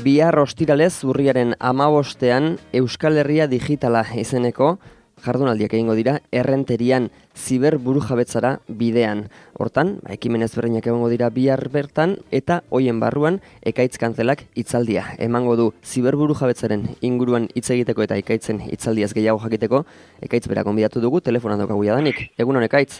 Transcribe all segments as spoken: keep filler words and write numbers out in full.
Bihar ostiralez urriaren hamabostean Euskal Herria Digitala izeneko jardunaldiak egingo dira errenterian ziberburujabetzara bidean. Hortan, ekimen ezberdinak egongo dira bihar bertan eta hoien barruan Ekaitz Kantzelak hitzaldia emango du ziberburujabetzaren inguruan hitz egiteko eta Ekaitzen hitzaldiaz gehiago jakiteko. Ekaitz bera gonbidatu dugu, telefonan daukagu jadanik. Egunon, Ekaitz?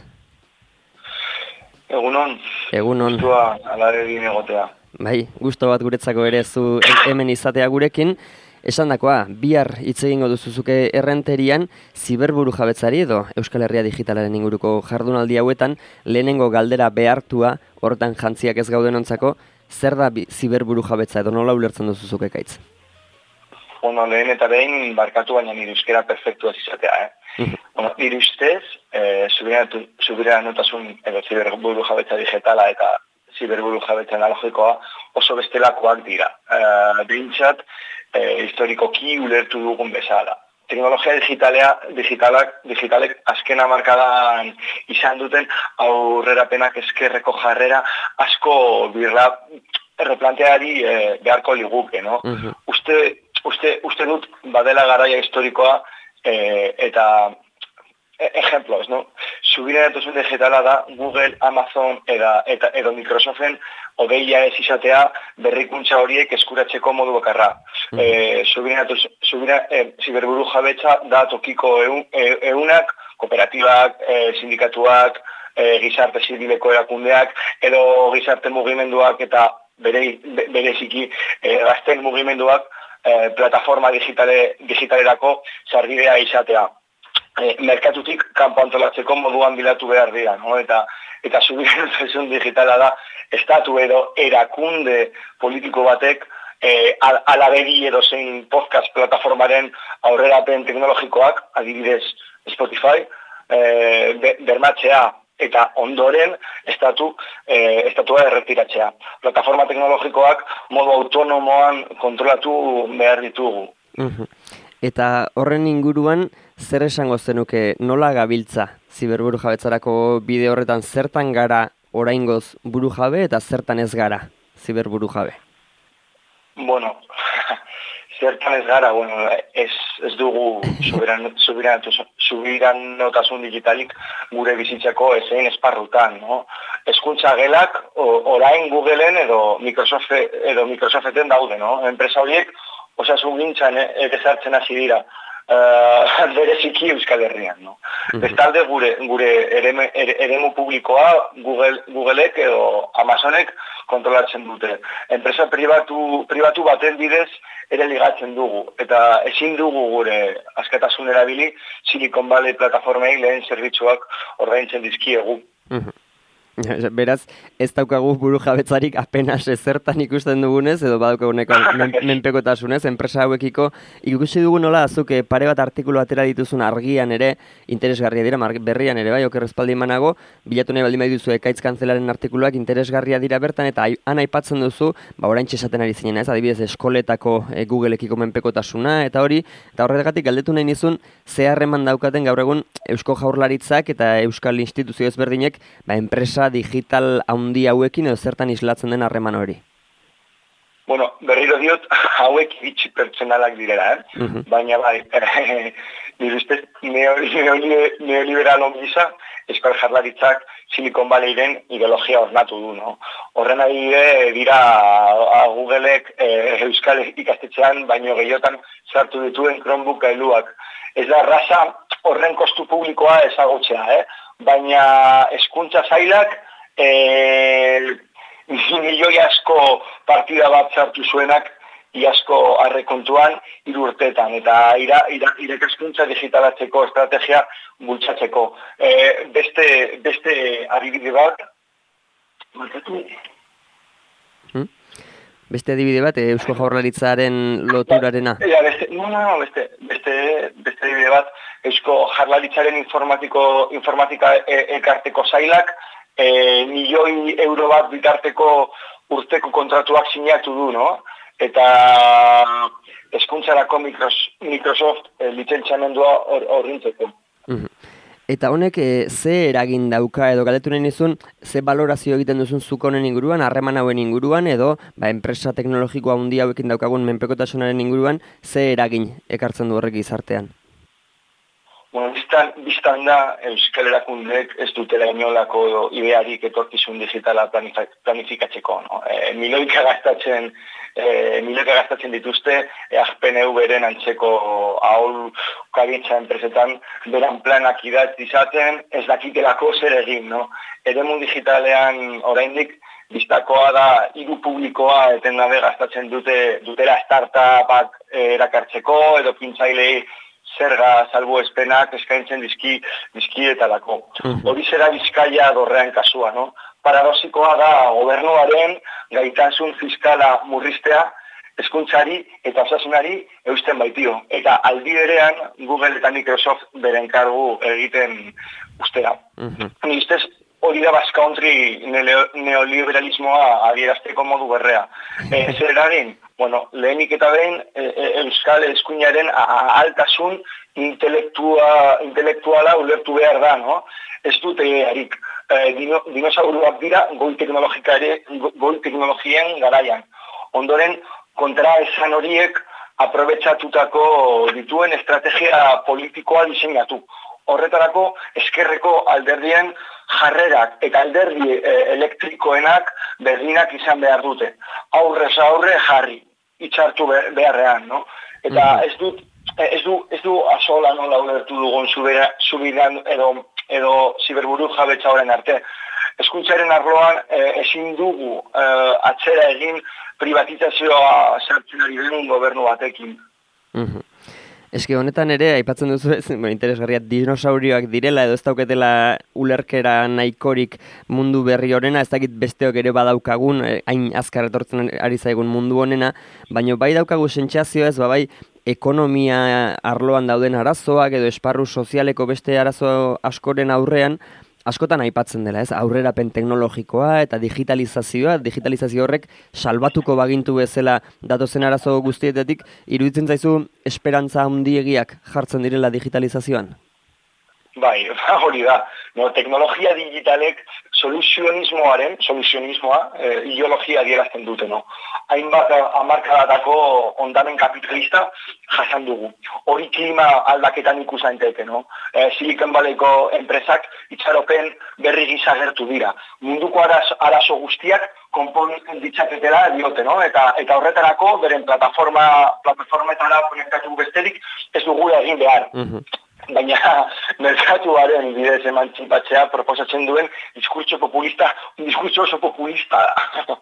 Egunon. Egunon. Gustua alare egin egotea. Bai, gusto bat guretzako ere zu hemen izatea gurekin. Esandakoa, bihar hitz egingo duzuzuke errenterian ziberburujabetzari edo Euskal Herria Digitalaren inguruko jardunaldi hauetan lehenengo galdera behartua, hortan jantziak ez gaudenontzako, zer da ziberburujabetza edo nola ulertzen duzuzuke, Ekaitz? Bueno, lehen eta behin barkatu baina nire euskera perfektua izatea, eh? Bueno, nire ustez, eh, subiranotasun edo ziberburujabetza digitala eta ziberburujabetza analogikoa oso bestelakoak dira. Eh, behintzat, eh, historikoki ulertu dugun bezala. Teknologia digitalea, digitalak, digitalek azken hamarkadan izan duten aurrerapenak eskerreko jarrera asko birra erreplanteari eh, beharko liguke, no? Uh-huh. Uste, uste, uste dut badela garaia historikoa eh, eta ejemplos, no? Subiranotasun digitala da Google, Amazon eta, eta edo Microsoften odeia ez izatea berrikuntza horiek eskuratzeko modu bakarra. Mm. E, subira, e, ziberburujabetza da tokiko eun, e, eunak, kooperatibak, e, sindikatuak, e, gizarte zibileko erakundeak, edo gizarte mugimenduak eta bere, bereziki e, gazten mugimenduak e, plataforma digitale, digitalerako sarbidea izatea. E, merkatutik kanpo antolatzeko moduan bilatu behar dira, no? Eta, eta subiranotasun digitala da estatu edo erakunde politiko batek e, alabegi edo zein podcast plataformaren aurrerapen teknologikoak, adibidez Spotify, e, bermatzea eta ondoren estatu, e, estatua erretiratzea. Plataforma teknologikoak modu autonomoan kontrolatu behar ditugu. Uh-huh. Eta horren inguruan, zer esango zenuke nola gabiltza ziberburujabetzarako bide horretan, zertan gara oraingoz burujabe eta zertan ez gara ziberburujabe? Bueno, zertan ez gara, bueno, ez, ez dugu subiranotasun digitalik gure bizitzako ezein esparrutan, no? Hezkuntza gelak orain Googleen edo Microsoft edo Microsoften daude, no? Enpresa horiek osasun gintzan ere sartzen hasi dira. Uh, bereziki Euskal Herrian, no? Uh-huh. Bestalde gure, gure ereme, ere, eremu publikoa Google, Googleek edo Amazonek kontrolatzen dute. Enpresa pribatu, pribatu baten bidez ere ligatzen dugu. Eta ezin dugu gure askatasun erabili Silicon Valley plataformei lehen zerbitzuak ordaintzen dizkiegu. Uh-huh. Beraz, ez daukagu burujabetzarik apenas ezertan ikusten dugunez, edo badaukaguneko men, menpekotasunez, enpresa hauekiko. Ikusi dugu nola, azuke pare bat artikulu atera dituzun argian ere, interesgarria dira, berrian ere, bai, oker espaldi emanago, bilatu nahi baldin duzu Ekaitz Kantzelaren artikuluak interesgarria dira bertan, eta han aipatzen duzu, ba, oraintxe esaten ari zinen, ez, adibidez, eskoletako e, Googleekiko menpekotasuna, eta hori, eta horregatik galdetu nahi nizun, ze harreman daukaten gaur egun Eusko Jaurlaritzak eta Euskal Instituzio ezberdinek, ba, enpresa digital handi hauekin edo zertan islatzen den harreman hori? Bueno, berriro diot, hauek iritsi pertsonalak direla, eh? Uh-huh. Baina bai, nire ustez neoliberal ongiza, Euskal Jaurlaritzak Silicon Valleyren ideologia ornatu du, no? Horren adibide dira Googleek eh, Euskal ikastetxean baino gehiotan sartu dituen Chromebook gailuak. Ez da raza horren kostu publikoa ezagutzea, eh? Baina hezkuntza sailak e, milioi asko partida bat sartu zuenak iasko arrekontuan hiru urteetan eta ira, ira, irakaskuntza digitalatzeko estrategia bultzatzeko. E, beste beste adibide bat markatu. Hmm? Beste adibide bat Eusko Jaurlaritzaren loturarena. Ja, beste, no, no, no, beste, beste, beste adibide bat Eusko Jaurlaritzaren informatiko informatika elkarteko sailak e, milioi euro bat bitarteko urteko kontratuak sinatu du, no? Eta hezkuntzarako Microsoft e, lizentziamendua horrintzeko. Uh-huh. Eta honek e, ze eragin dauka edo galdetu nahi nizun, ze balorazio egiten duzun zuk honen inguruan, harreman hauen inguruan, edo ba, enpresa teknologikoa handi hauekin daukagun menpekotasunaren inguruan, ze eragin ekartzen du horrek gizartean? Bueno, biztan, biztan da, Euskal Erakundeek ez dutela inolako idearik etorkizun digitala planifikatzeko. No? E, miloika gastatzen, e, miloika gastatzen dituzte, e, A P N U-beren antzeko ahol kabintza enpresetan, beran planak idatz izaten, ez dakitelako zer egin. No? Eremu digitalean oraindik, biztakoa da, hiru publikoa etengabe gastatzen dute, dutela startupak erakartzeko, edo pintzailei zerga salbuespenak eskaintzen dizki, dizkietalako. Hori zera Bizkaia dorrean kasua, no? Paradoxikoa da gobernuaren gaitasun fiskala murriztea hezkuntzari eta osasunari eusten baitio. Eta aldi berean Google eta Microsoft beren kargu egiten ustera. Ni ustez hori da Basque Country neoliberalismoa adierazteko modu berrea. E, zer eragin? Bueno, lehenik eta behin e, e, Euskal eskuinaren altasun intelektua, intelektuala ulertu behar da, no? Ez dute harik. E, dino, dinosauruak dira goi goi teknologien garaian. Ondoren, kontra esan horiek aprobetxatutako dituen estrategia politikoa diseinatu. Horretarako, eskerreko alderdien jarrerak eta alderdi e, elektrikoenak berdinak izan behar dute. Aurrez aurre jarri, itxartu beharrean, no? Eta ez du, ez du, ez du asola nola ulertu dugun zubidan edo, edo ziberburu jabetza horren arte. Hezkuntzaren arloan e, ezin dugu e, atzera egin privatizazioa sartzen ari den gobernu batekin. Mm-hmm. Eske honetan ere, aipatzen duzu ez, interesgarria, dinosaurioak direla edo ez dauketela ulerkera nahikorik mundu berri horrena, ez dakit besteok ere badaukagun, hain azkar etortzen ari zaigun mundu honena, baina bai daukagu sentsazio ez, ba bai ekonomia arloan dauden arazoak edo esparru sozialeko beste arazo askoren aurrean, askotan aipatzen dela, ez? Aurrerapen teknologikoa eta digitalizazioa, digitalizazio horrek salbatuko bagintu bezala datozen arazo guztietatik, iruditzen zaizu esperantza handiegiak jartzen direla digitalizazioan? Bai, hori da. No, teknologia digitalek soluzionismoaren, soluzionismoa, e, ideologia adierazten dute, no? Hainbat hamarkadatako ondamen kapitalista jasan dugu. Hori klima aldaketan ikusten daiteke, no? E, Silicon Valleyko enpresak itxaropen berri gisa gertu dira. Munduko arazo, arazo guztiak konpon ditzaketela diote, no? Eta, eta horretarako, beren plataforma, plataformetara konektatu besterik ez dugu egin behar. Mm-hmm. Baina merkatuaren bidez emantzipatzea proposatzen duen diskurtso populista, un diskurtso oso populista da.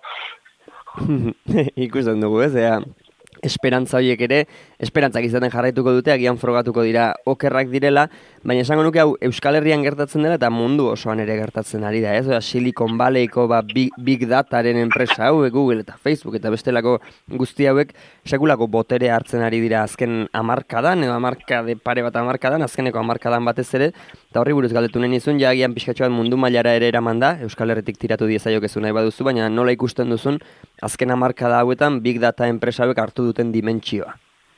Ikusten dugu, ez? Ea, esperantza horiek ere, esperantzak izaten jarraituko dute, agian frogatuko dira okerrak direla, baina esango nuke hau Euskal Herrian gertatzen dela eta mundu osoan ere gertatzen ari da, ez? Oda, Silicon Valleyko ba, big, big dataren enpresa hau, Google eta Facebook eta bestelako guzti hauek sekulako botere hartzen ari dira azken hamarkadan, edo hamarkade pare bat hamarkadan, azkeneko hamarkadan batez ere, eta horri buruz galdetu nahi nizun, ja agian pixkatxoan mundu mailara ere eraman da, Euskal Herritik tiratu diezaiokezu nahi baduzu, baina nola ikusten duzun, azken hamarkada hauetan big data enpresa hauek hartu duten dimentsioa.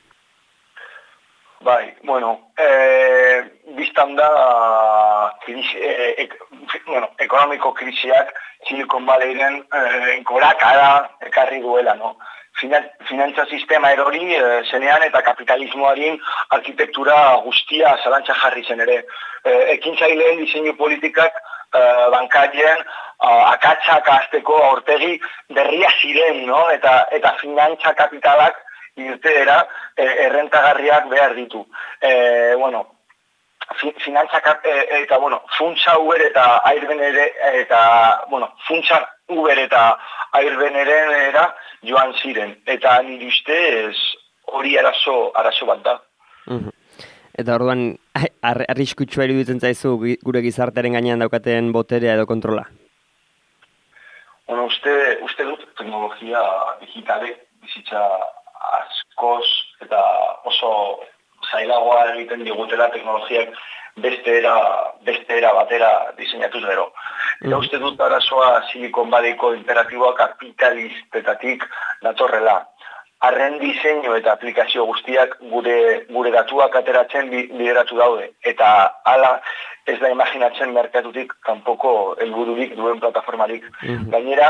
Bai, bueno, eh, biztan da krisi, eh, ek, bueno, ekonomiko krisiak Silicon Valleyren eh, gorakada ekarri duela, no? Finantza sistema erori eh, zenean eta kapitalismoaren arkitektura guztia zalantza jarri zen ere. Eh, ekintzaileen diseinu politikak eh, bankarien eh, akatsak azteko aurtegi berria ziren, no? Eta, eta finantza kapitalak irteera eh, errentagarriak behar ditu. Eh, bueno, fi, finantza eh, eta bueno, funtsa Uber eta Airbnb ere eta bueno, funtsa Uber eta Airbnb era joan ziren eta nire ustez hori arazo arazo bat da. Mm-hmm. Eta orduan arriskutsua iruditzen zaizu gure gizartearen gainean daukaten boterea edo kontrola. Bueno, uste uste dut teknologia digitalek bizitza askoz eta oso zailagoa egiten digutela teknologiak beste era, beste era batera diseinatuz gero. Eta mm. uste dut arazoa Silicon Valleyko imperatiboa kapitalistetatik datorrela. Arren diseinu eta aplikazio guztiak gure, gure datuak ateratzen bideratu daude. Eta hala ez da imaginatzen merkatutik kanpoko helbururik duen plataformarik. Mm-hmm. Gainera,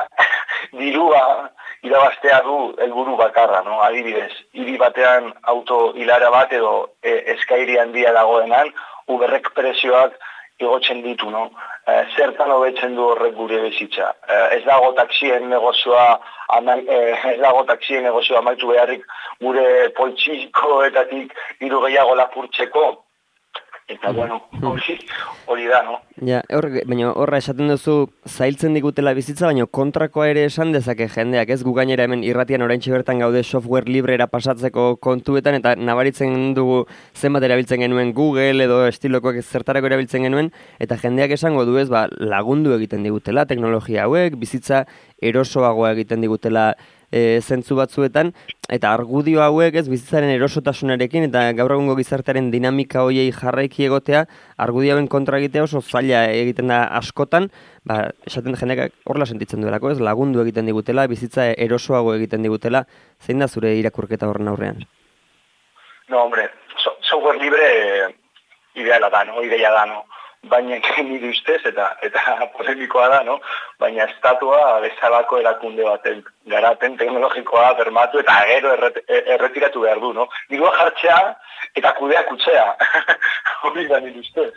dirua irabaztea du helburu bakarra, no? Adibidez, hiri batean auto hilara bat edo e, eskairi handia dagoenan, Uberrek prezioak igotzen ditu, no? E, zertan hobetzen du horrek gure bizitza. E, ez dago taksien negozioa, ama, e, ez dago taksien negozioa amaitu beharrik gure poltsikoetatik hiru gehiago lapurtzeko. Eta, bueno, hori, hori da, no? Ja, hor, baina horra esaten duzu zailtzen digutela bizitza, baina kontrakoa ere esan dezake jendeak, ez? Gu gainera hemen irratian oraintxe bertan gaude software librera pasatzeko kontuetan, eta nabaritzen dugu zenbat erabiltzen genuen Google edo estilokoak zertarako erabiltzen genuen, eta jendeak esango du ez, ba, lagundu egiten digutela teknologia hauek, bizitza erosoagoa egiten digutela E, zentzu batzuetan, eta argudio hauek ez bizitzaren erosotasunarekin eta gaur egungo gizartearen dinamika hoiei jarraiki egotea, argudioen kontra egitea oso zaila egiten da askotan, ba, esaten jendeak horrela sentitzen duelako, ez lagundu egiten digutela, bizitza erosoago egiten digutela, zein da zure irakurketa horren aurrean? No, hombre, so, software libre ideala da, no? Ideia da, no? Baina nire ustez, eta eta polemikoa da, no? Baina estatua bezalako erakunde baten garapen teknologikoa bermatu eta gero erret, erretiratu behar du, no? Dirua jartzea eta kudeak utzea. Hori da nire ustez.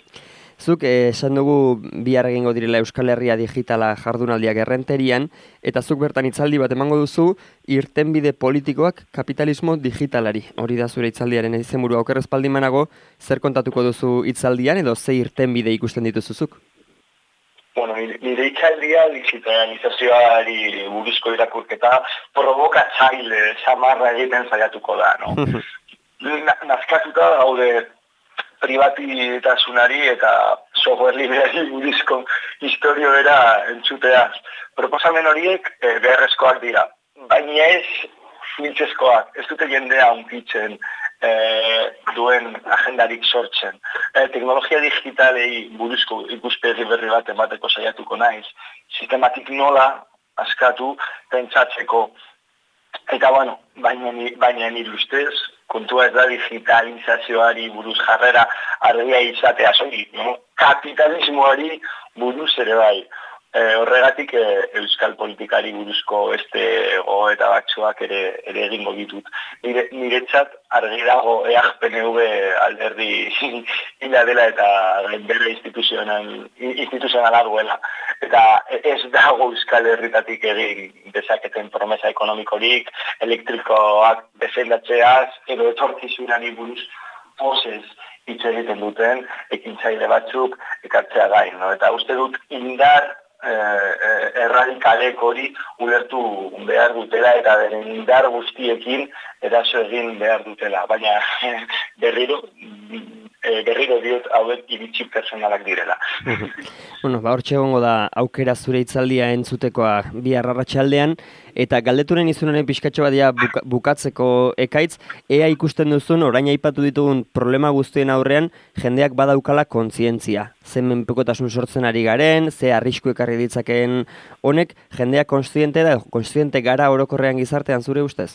Zuk esan dugu bihar egingo direla Euskal Herria digitala jardunaldiak errenterian, eta zuk bertan hitzaldi bat emango duzu irtenbide politikoak kapitalismo digitalari. Hori da zure hitzaldiaren izenburua. Oker ez baldin banago, zer kontatuko duzu hitzaldian edo ze irtenbide ikusten dituzuzuk? Bueno, nire hitzaldia digitalizazioari buruzko irakurketa provokatzaile samarra egiten saiatuko da, no? Nazkatuta gaude pribatitasunari eta software libreari buruzko historio bera entzuteaz. Proposamen horiek e, beharrezkoak dira, baina ez funtsezkoak, ez dute jendea hunkitzen e, duen agendarik sortzen. E, teknologia digitalei buruzko ikuspegi berri bat emateko saiatuko naiz, sistematik nola askatu pentsatzeko. Eta, bueno, baina, baina nire ustez, kontua ez da digitalizazioari buruz jarrera argia izatea soilik, no? Kapitalismoari buruz ere bai. E, horregatik e, euskal politikari buruzko beste gogoeta batzuak ere, ere egingo ditut. Nire, niretzat argi dago E A P N V alderdi hila dela eta gainbera instituzionala duela. Eta ez dago euskal herritatik egin dezaketen promesa ekonomikorik, elektrikoak defendatzeaz, edo etorkizunari buruz posez hitz egiten duten, ekintzaile batzuk ekartzea gain, no? Eta uste dut indar Eh, erradikalek hori ulertu behar dutela eta beren indar guztiekin eraso egin behar dutela. Baina berriro, eh, berriro diot hauek iritsi personalak direla. Bueno, ba, hortxe egongo da aukera zure hitzaldia entzutekoa bihar arratsaldean, eta galdeturen izunaren pixkatxo badia buka, bukatzeko ekaitz, ea ikusten duzun, orain aipatu ditugun problema guztien aurrean, jendeak badaukala kontzientzia. Ze menpekotasun sortzen ari garen, ze arrisku ekarri ditzakeen honek, jendeak kontziente da, kontziente gara orokorrean gizartean zure ustez?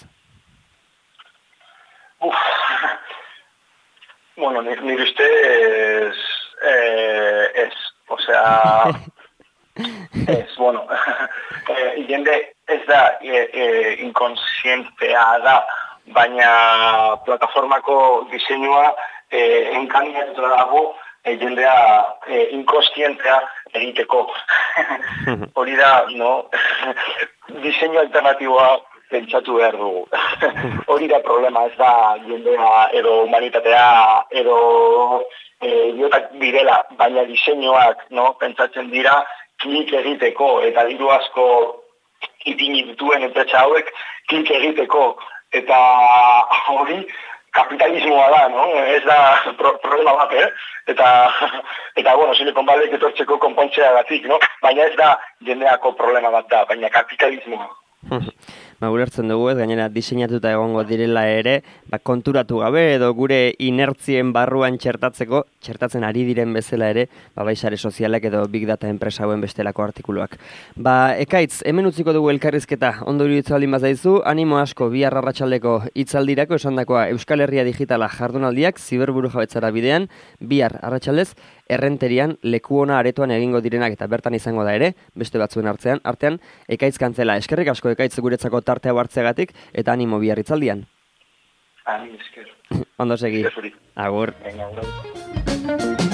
Uf. Bueno, nire ustez eh, ez, osea, ez, bueno, eh, jende ez da eh, eh, inkonsientea da, baina plataformako diseinua eh, enkaminatuta dago eh, jendea eh, inkonsientea egiteko. Hori da, no? Diseinu alternatiboa pentsatu behar dugu. Hori da problema, ez da jendea edo humanitatea edo e, idiotak direla, baina diseinuak, no, pentsatzen dira klik egiteko eta diru asko ipini dituen enpresa hauek klik egiteko eta hori kapitalismoa da, no? Ez da pro, problema bat, eh? Eta, eta bueno, Silicon Valley etortzeko konpontzea gatik, no? Baina ez da jendeako problema bat da, baina kapitalismoa. Ba, ulertzen dugu ez, gainera diseinatuta egongo direla ere, ba, konturatu gabe edo gure inertzien barruan txertatzeko, txertatzen ari diren bezala ere, ba, bai sare sozialak edo big data enpresa hauen bestelako artikuluak. Ba, ekaitz, hemen utziko dugu elkarrizketa, ondo iruditzen baldin bazaizu, animo asko bihar arratsaldeko hitzaldirako esandakoa Euskal Herria digitala jardunaldiak ziberburujabetzara bidean, bihar arratsaldez, errenterian leku ona aretoan egingo direnak eta bertan izango da ere, beste batzuen artean, artean Ekaitz Kantzela. Eskerrik asko Ekaitz guretzako tartea hartzeagatik eta animo Biarritzaldian. Ani esker. Ondo segi. Agur. Venga, agur.